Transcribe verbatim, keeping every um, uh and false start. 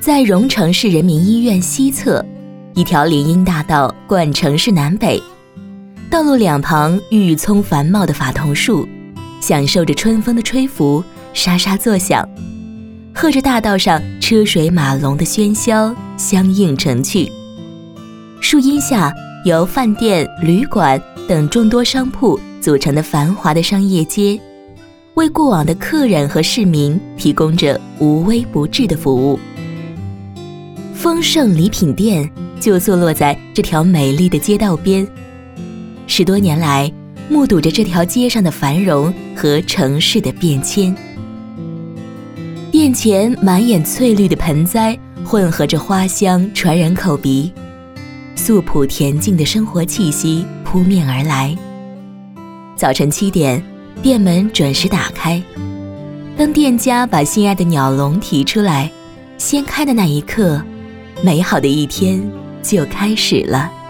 在荣城市人民医院西侧，一条林荫大道贯城市南北，道路两旁郁葱繁茂的法桐树，享受着春风的吹拂，沙沙作响，和着大道上车水马龙的喧嚣相映成趣。树荫下，由饭店、旅馆等众多商铺组成的繁华的商业街，为过往的客人和市民提供着无微不至的服务。丰盛礼品店就坐落在这条美丽的街道边，十多年来目睹着这条街上的繁荣和城市的变迁。店前满眼翠绿的盆栽混合着花香传人口鼻，素朴恬静的生活气息扑面而来。早晨七点，店门准时打开，当店家把心爱的鸟笼提出来，掀开的那一刻，美好的一天就开始了。